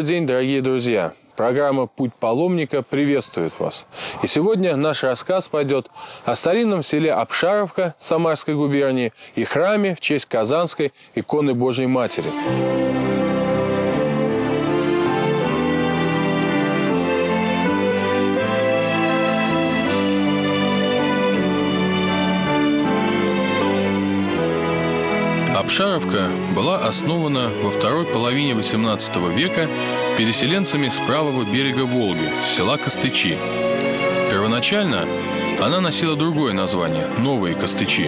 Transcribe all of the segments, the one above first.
Добрый день, дорогие друзья! Программа «Путь паломника» приветствует вас. И сегодня наш рассказ пойдет о старинном селе Обшаровка Самарской губернии и храме в честь Казанской иконы Божьей Матери. Обшаровка была основана во второй половине XVIII века переселенцами с правого берега Волги, села Костычи. Первоначально она носила другое название – Новые Костычи.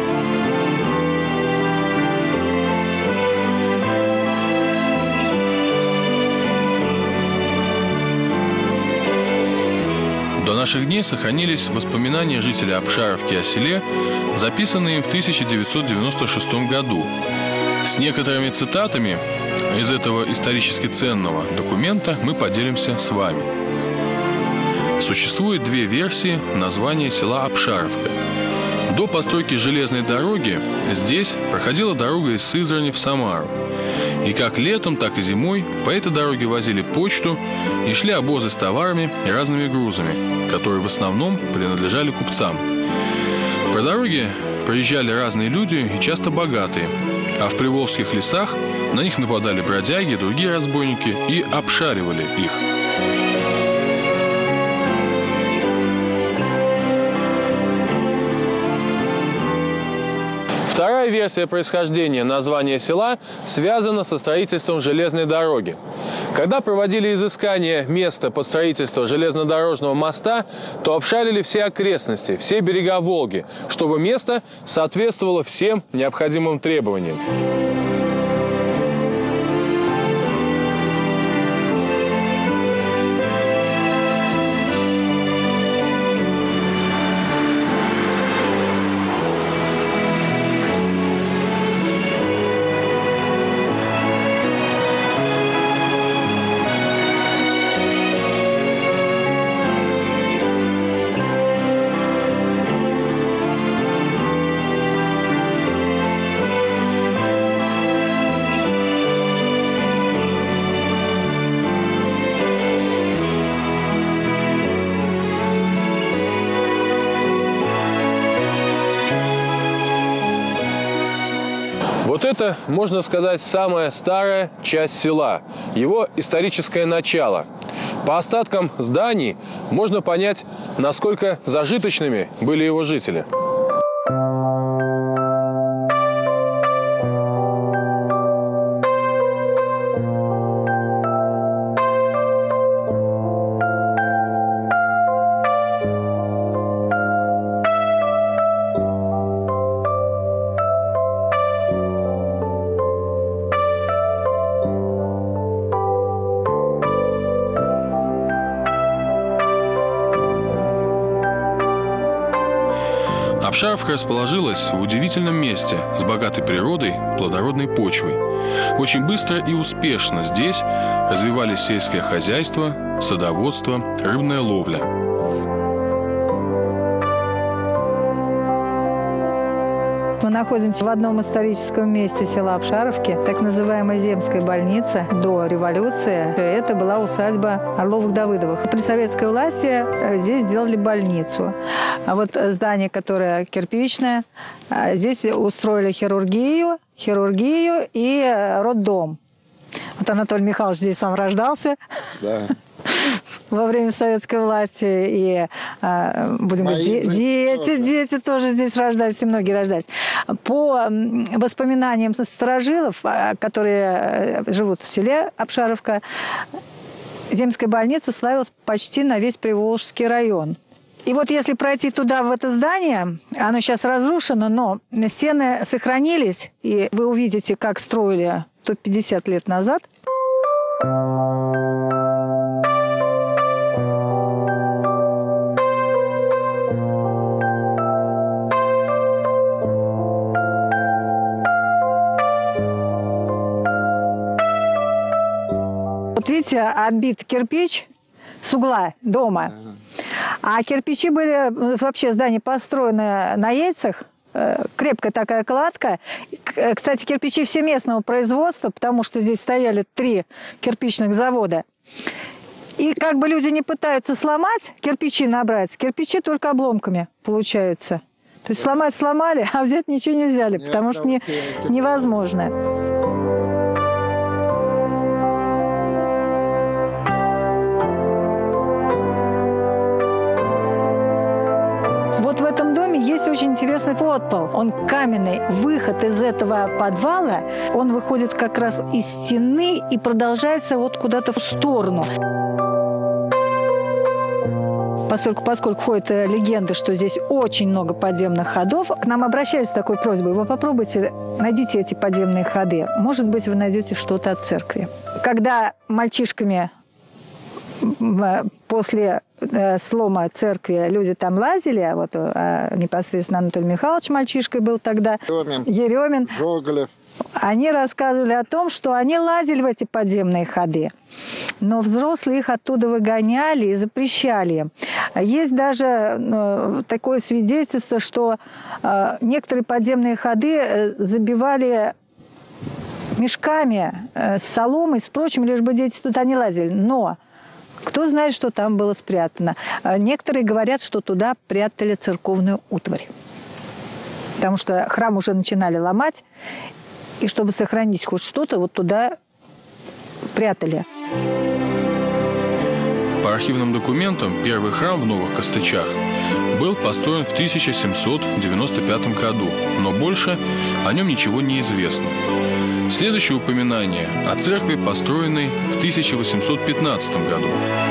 До наших дней сохранились воспоминания жителя Обшаровки о селе, записанные им в 1996 году. С некоторыми цитатами из этого исторически ценного документа мы поделимся с вами. Существует две версии названия села Обшаровка. До постройки железной дороги здесь проходила дорога из Сызрани в Самару. И как летом, так и зимой по этой дороге возили почту и шли обозы с товарами и разными грузами, которые в основном принадлежали купцам. По дороге проезжали разные люди и часто богатые, а в приволжских лесах на них нападали бродяги и другие разбойники и обшаривали их. Вторая версия происхождения названия села связана со строительством железной дороги. Когда проводили изыскание места под строительство железнодорожного моста, то обшарили все окрестности, все берега Волги, чтобы место соответствовало всем необходимым требованиям. Вот это, можно сказать, самая старая часть села, его историческое начало. По остаткам зданий можно понять, насколько зажиточными были его жители. Обшаровка расположилась в удивительном месте с богатой природой, плодородной почвой. Очень быстро и успешно здесь развивались сельское хозяйство, садоводство, рыбная ловля. Мы находимся в одном историческом месте села Обшаровки, так называемая Земская больница. До революции это была усадьба Орловых-Давыдовых. При советской власти здесь сделали больницу. А вот здание, которое кирпичное, здесь устроили хирургию и роддом. Вот Анатолий Михайлович здесь сам рождался. Да. Во время советской власти, и, будем говорить, дети тоже здесь рождались, и многие рождались. По воспоминаниям старожилов, которые живут в селе Обшаровка, Земская больница славилась почти на весь Приволжский район. И вот если пройти туда, в это здание, оно сейчас разрушено, но стены сохранились, и вы увидите, как строили 150 лет назад. Вот видите, отбит кирпич с угла дома. А кирпичи были, вообще здание построено на яйцах, крепкая такая кладка. Кстати, кирпичи всеместного производства, потому что здесь стояли 3 кирпичных завода. И как бы люди не пытаются сломать, кирпичи набрать, кирпичи только обломками получаются. То есть сломать сломали, а взять ничего не взяли, потому что невозможно. Вот в этом доме есть очень интересный подпол. Он каменный. Выход из этого подвала, он выходит как раз из стены и продолжается вот куда-то в сторону. Поскольку ходят легенды, что здесь очень много подземных ходов, к нам обращались с такой просьбой: вы попробуйте, найдите эти подземные ходы. Может быть, вы найдете что-то от церкви. Когда мальчишками после слома церкви люди там лазили, вот непосредственно Анатолий Михайлович мальчишкой был тогда, Еремин, Жоголев. Они рассказывали о том, что они лазили в эти подземные ходы, но взрослые их оттуда выгоняли и запрещали. Есть даже такое свидетельство, что некоторые подземные ходы забивали мешками с соломой, с прочим, лишь бы дети туда не лазили. Но кто знает, что там было спрятано. Некоторые говорят, что туда прятали церковную утварь, потому что храм уже начинали ломать, и чтобы сохранить хоть что-то, вот туда прятали. По архивным документам, первый храм в Новых Костычах был построен в 1795 году, но больше о нем ничего не известно. Следующее упоминание о церкви, построенной в 1815 году.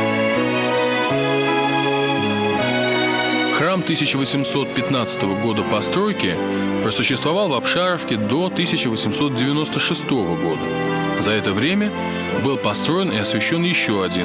Храм 1815 года постройки просуществовал в Апшаровке до 1896 года. За это время был построен и освящен еще один.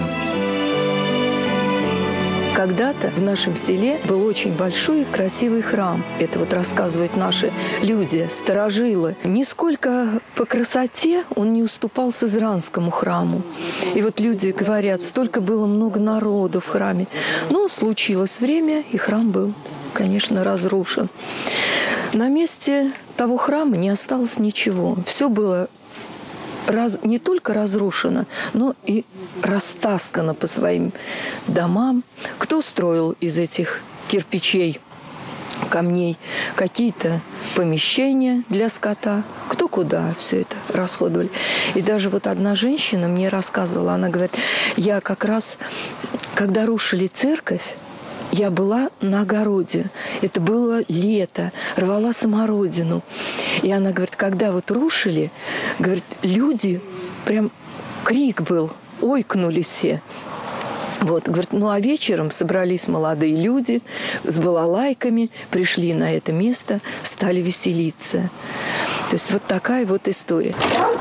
Когда-то в нашем селе был очень большой и красивый храм. Это вот рассказывают наши люди, старожилы. Нисколько по красоте он не уступал Сызранскому храму. И вот люди говорят, столько было много народу в храме. Но случилось время, и храм был, конечно, разрушен. На месте того храма не осталось ничего. Все было не только разрушено, но и растаскано по своим домам. Кто строил из этих кирпичей, камней какие-то помещения для скота, кто куда все это расходовали. И даже вот одна женщина мне рассказывала, она говорит, я как раз, когда рушили церковь, я была на огороде. Это было лето. Рвала смородину. И она говорит, когда вот рушили, говорит, люди, прям крик был, ойкнули все. Вот, говорит, ну а вечером собрались молодые люди с балалайками, пришли на это место, стали веселиться. То есть вот такая вот история.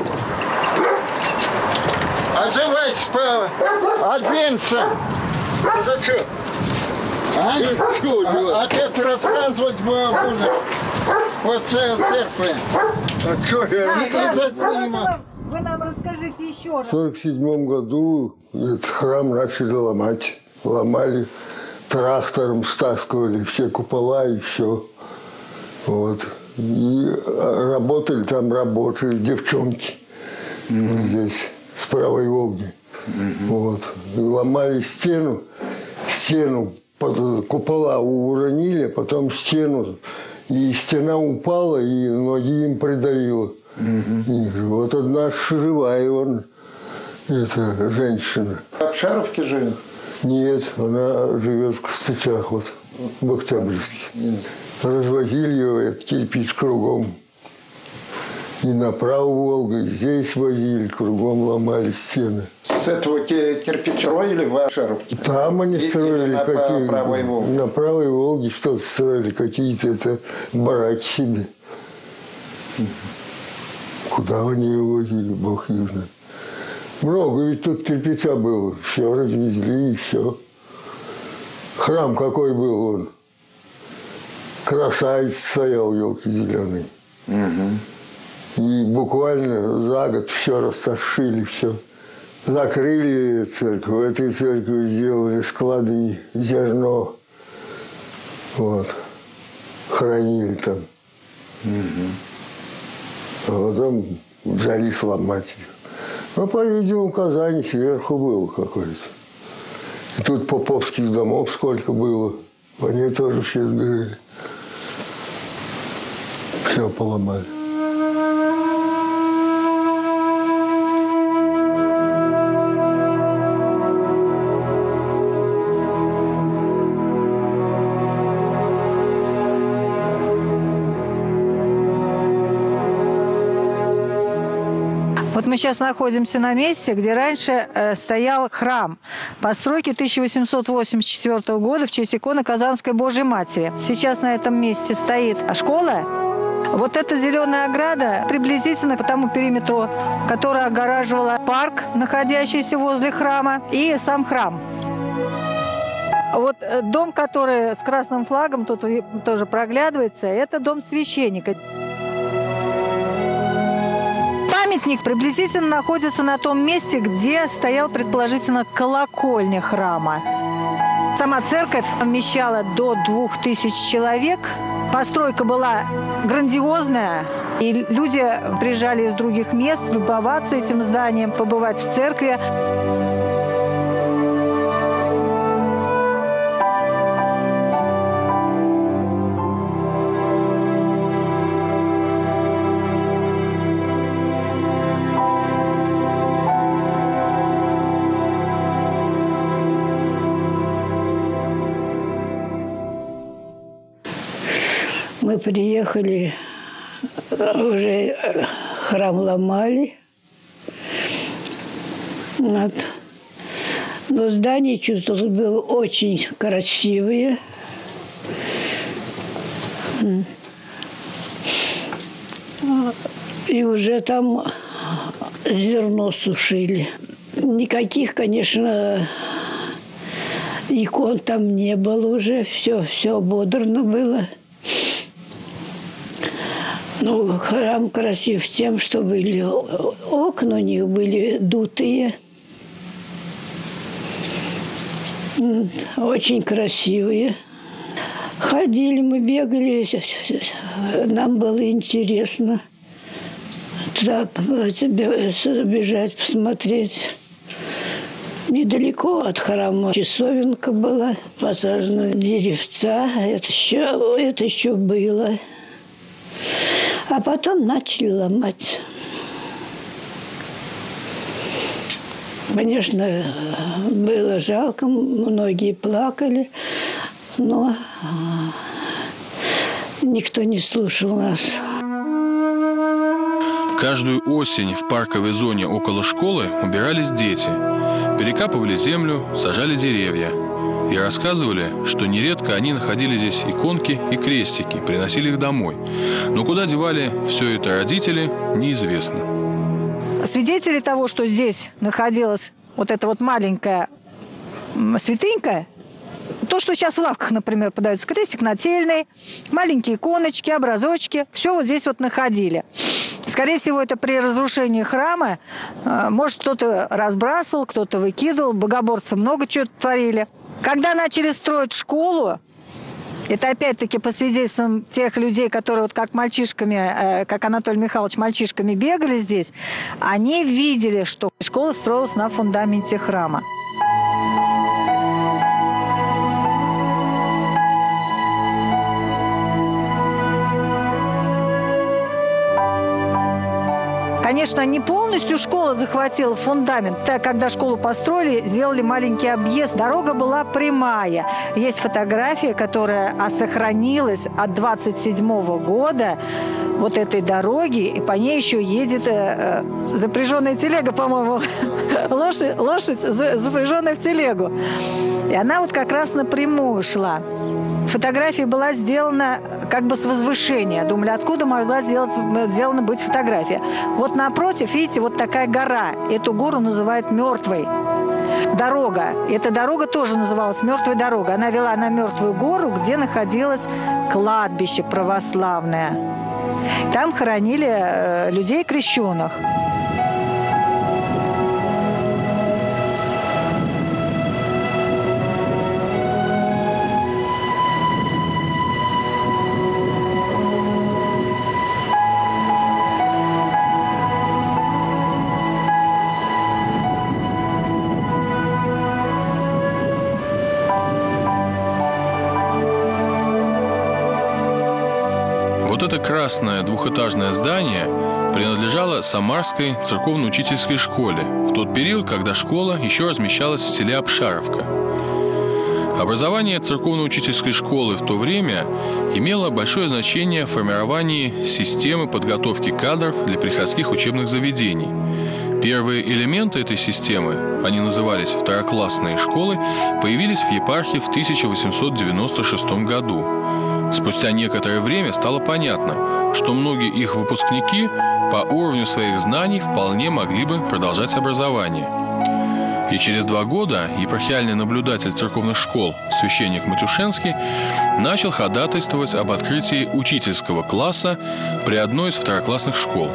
Отзывайся, оденься. Зачем? Отец рассказывать будет вот церкви. А что я не засниму? Вы нам расскажите еще раз. В 1947 году этот храм начали ломать. Ломали трактором, стаскивали все купола и все. Вот. И работали там рабочие девчонки. Здесь, с правой Волги. Вот. И ломали стену. Купола уронили, потом стену. И стена упала, и ноги им придавило. Вот одна живая эта женщина. В Апшаровке живет? Нет, она живет в Костычах, вот, в Октябрьске. Развозили ее, этот кирпич кругом. И направо Волга, и здесь возили, кругом ломали стены. С этого кирпич строили в Апшаровке? Там они строили на какие-то. правой Волге? На правой Волге что-то строили, какие-то это бараки себе. Куда они его возили, бог их знает. Много ведь тут кирпича было. Все развезли и все. Храм какой был он. Красавец стоял, елки зеленый. И буквально за год все растащили, все. Закрыли церковь. В этой церкви сделали склады, зерно. Вот. Хранили там. А потом взялись ломать ее. Ну, по-видимому, Казань сверху был какой-то. И тут поповских домов сколько было. Они тоже все сгорели. Все поломали. Вот мы сейчас находимся на месте, где раньше стоял храм постройки 1884 года в честь иконы Казанской Божьей Матери. Сейчас на этом месте стоит школа. Вот эта зеленая ограда приблизительно по тому периметру, которая огораживала парк, находящийся возле храма, и сам храм. Вот дом, который с красным флагом, тут тоже проглядывается, это дом священника. Памятник приблизительно находится на том месте, где стоял, предположительно, колокольня храма. Сама церковь вмещала до 2000 человек. Постройка была грандиозная, и люди приезжали из других мест любоваться этим зданием, побывать в церкви. Мы приехали, уже храм ломали. Вот. Но здание, чувствовалось, было очень красивое. И уже там зерно сушили. Никаких, конечно, икон там не было уже. Все ободрано было. Ну, храм красив тем, что были окна у них были дутые. Очень красивые. Ходили мы, бегали, нам было интересно туда бежать, посмотреть. Недалеко от храма часовенка была, посажена деревца, это еще было. А потом начали ломать. Конечно, было жалко, многие плакали, но никто не слушал нас. Каждую осень в парковой зоне около школы убирались дети. Перекапывали землю, сажали деревья. И рассказывали, что нередко они находили здесь иконки и крестики, приносили их домой. Но куда девали все это родители, неизвестно. Свидетели того, что здесь находилась вот эта вот маленькая святынька, то, что сейчас в лавках, например, подается крестик нательный, маленькие иконочки, образочки, все вот здесь вот находили. Скорее всего, это при разрушении храма. Может, кто-то разбрасывал, кто-то выкидывал, богоборцы много чего творили. Когда начали строить школу, это опять-таки по свидетельствам тех людей, которые вот как мальчишками, как Анатолий Михайлович, мальчишками бегали здесь, они видели, что школа строилась на фундаменте храма. Конечно, не полностью школа захватила фундамент. Так, когда школу построили, сделали маленький объезд. Дорога была прямая. Есть фотография, которая сохранилась от 27-го года вот этой дороги, и по ней еще едет запряженная телега, по-моему, лошадь, запряженная в телегу. И она вот как раз напрямую шла. Фотография была сделана как бы с возвышения. Думали, откуда могла сделана быть фотография. Вот напротив, видите, вот такая гора. Эту гору называют Мертвой. Дорога. Эта дорога тоже называлась Мертвая дорога. Она вела на Мертвую гору, где находилось кладбище православное. Там хоронили людей крещенных. Вот это красное двухэтажное здание принадлежало Самарской церковно-учительской школе в тот период, когда школа еще размещалась в селе Обшаровка. Образование церковно-учительской школы в то время имело большое значение в формировании системы подготовки кадров для приходских учебных заведений. Первые элементы этой системы, они назывались второклассные школы, появились в епархии в 1896 году. Спустя некоторое время стало понятно, что многие их выпускники по уровню своих знаний вполне могли бы продолжать образование. И через 2 года епархиальный наблюдатель церковных школ, священник Матюшенский, начал ходатайствовать об открытии учительского класса при одной из второклассных школ.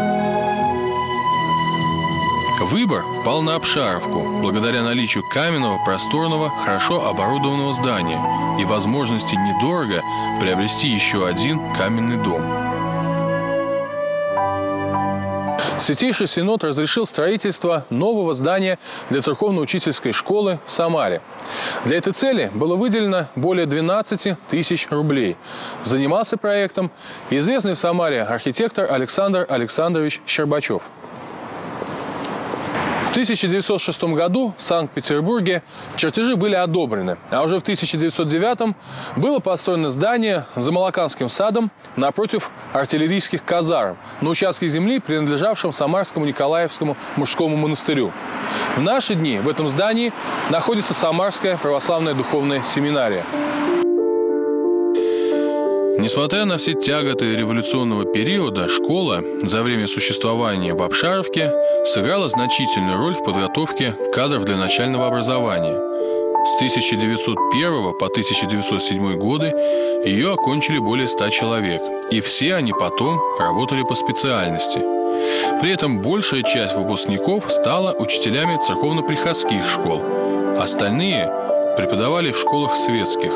Выбор пал на Обшаровку, благодаря наличию каменного, просторного, хорошо оборудованного здания и возможности недорого приобрести еще один каменный дом. Святейший Синод разрешил строительство нового здания для церковно-учительской школы в Самаре. Для этой цели было выделено более 12 тысяч рублей. Занимался проектом известный в Самаре архитектор Александр Александрович Щербачев. В 1906 году в Санкт-Петербурге чертежи были одобрены, а уже в 1909 было построено здание за Молоканским садом напротив артиллерийских казарм на участке земли, принадлежавшем Самарскому Николаевскому мужскому монастырю. В наши дни в этом здании находится Самарская православная духовная семинария. Несмотря на все тяготы революционного периода, школа за время существования в Обшаровке сыграла значительную роль в подготовке кадров для начального образования. С 1901 по 1907 годы ее окончили более 100 человек, и все они потом работали по специальности. При этом большая часть выпускников стала учителями церковно-приходских школ, остальные преподавали в школах светских.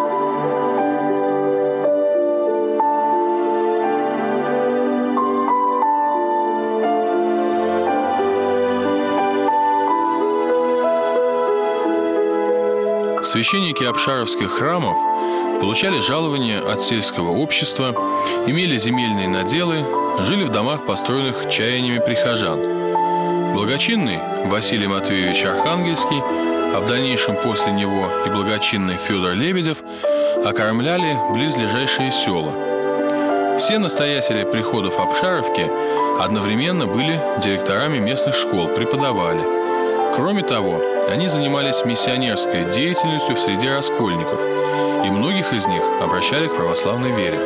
Священники обшаровских храмов получали жалования от сельского общества, имели земельные наделы, жили в домах, построенных чаяниями прихожан. Благочинный Василий Матвеевич Архангельский, а в дальнейшем после него и благочинный Федор Лебедев окормляли близлежащие села. Все настоятели приходов Обшаровки одновременно были директорами местных школ, преподавали. Кроме того, они занимались миссионерской деятельностью в среде раскольников, и многих из них обращали к православной вере.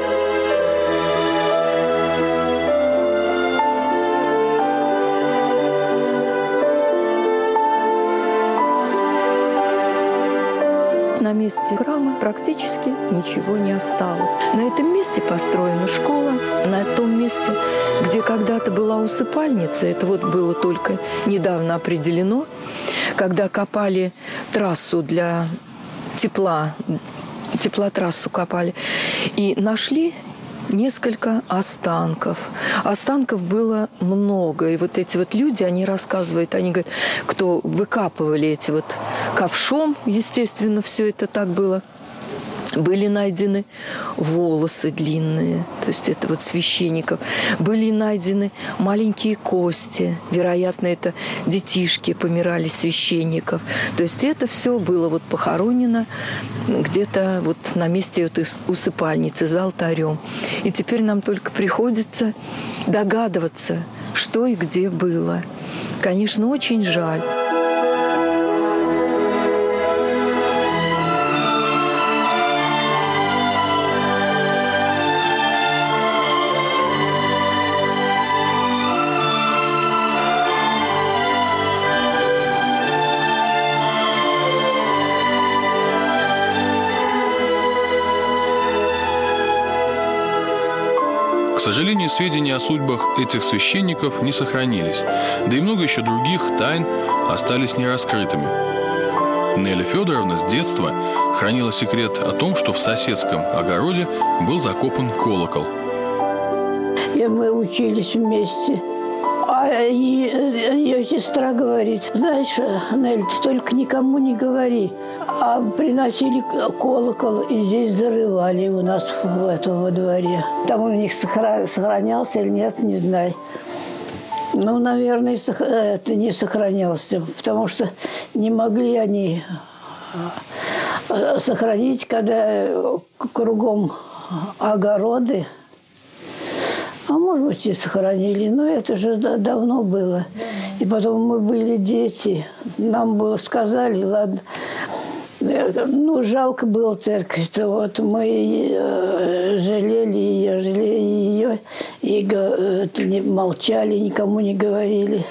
На месте храма практически ничего не осталось. На этом месте построена школа, на том месте, где когда-то была усыпальница, это вот было только недавно определено, когда копали трассу для тепла, теплотрассу копали, и нашли несколько останков. Останков было много. И вот эти вот люди, они рассказывают, они говорят, кто выкапывали эти вот ковшом, естественно, все это так было. Были найдены волосы длинные, то есть это вот священников. Были найдены маленькие кости, вероятно, это детишки помирали священников. То есть это все было вот похоронено где-то вот на месте этой усыпальницы за алтарем. И теперь нам только приходится догадываться, что и где было. Конечно, очень жаль. К сожалению, сведения о судьбах этих священников не сохранились, да и много еще других тайн остались нераскрытыми. Неля Федоровна с детства хранила секрет о том, что в соседском огороде был закопан колокол. И мы учились вместе. А ее сестра говорит: знаешь, Нель, ты только никому не говори. А приносили колокол и здесь зарывали у нас во дворе. Там у них сохранялся или нет, не знаю. Ну, наверное, это не сохранялся, потому что не могли они сохранить, когда кругом огороды. А может быть, и сохранили, но это же давно было. И потом мы были дети, нам было сказали, ладно, ну, жалко было церковь-то, вот мы жалели ее, и молчали, никому не говорили.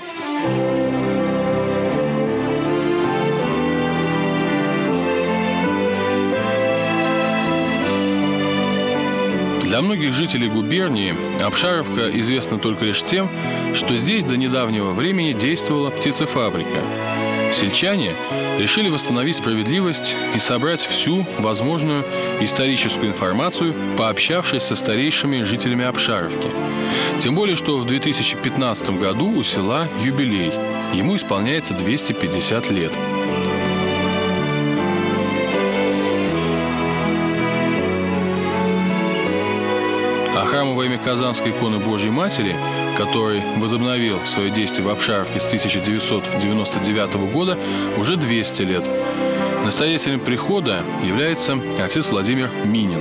Для многих жителей губернии Обшаровка известна только лишь тем, что здесь до недавнего времени действовала птицефабрика. Сельчане решили восстановить справедливость и собрать всю возможную историческую информацию, пообщавшись со старейшими жителями Обшаровки. Тем более, что в 2015 году у села юбилей. Ему исполняется 250 лет. А храм во имя Казанской иконы Божьей Матери, который возобновил свое действие в Обшаровке с 1999 года, уже 200 лет. Настоятелем прихода является отец Владимир Минин.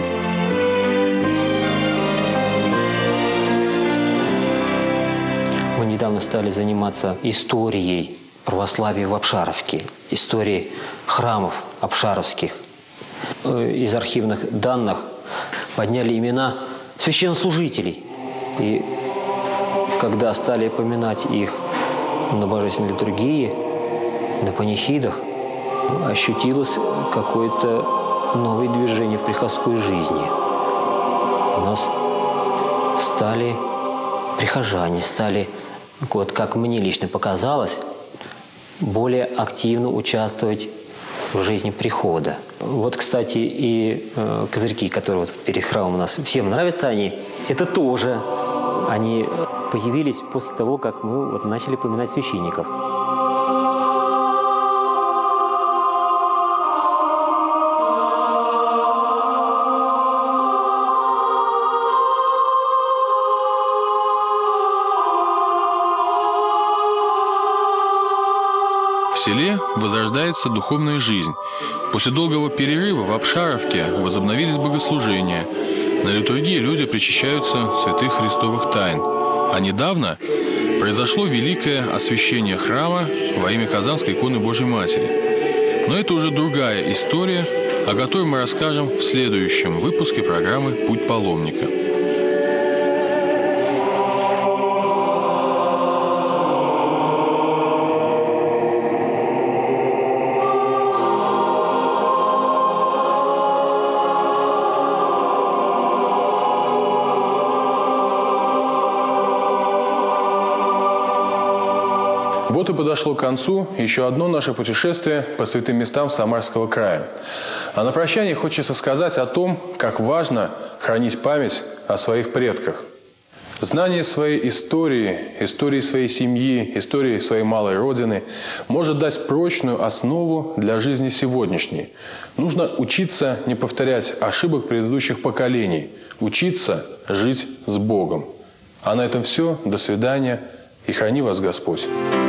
Мы недавно стали заниматься историей православия в Обшаровке, историей храмов обшаровских. Из архивных данных подняли имена священнослужителей. И когда стали поминать их на божественной литургии, на панихидах, ощутилось какое-то новое движение в приходской жизни. У нас стали прихожане, стали, вот как мне лично показалось, более активно участвовать в жизни прихода. Вот, кстати, и козырьки, которые вот перед храмом у нас всем нравятся, это тоже. Они появились после того, как мы вот начали поминать священников. В селе возрождается духовная жизнь. После долгого перерыва в Обшаровке возобновились богослужения. На литургии люди причащаются святых христовых тайн. А недавно произошло великое освящение храма во имя Казанской иконы Божьей Матери. Но это уже другая история, о которой мы расскажем в следующем выпуске программы «Путь паломника». Вот и подошло к концу еще одно наше путешествие по святым местам Самарского края. А на прощание хочется сказать о том, как важно хранить память о своих предках. Знание своей истории, истории своей семьи, истории своей малой родины может дать прочную основу для жизни сегодняшней. Нужно учиться не повторять ошибок предыдущих поколений, учиться жить с Богом. А на этом все. До свидания и храни вас Господь.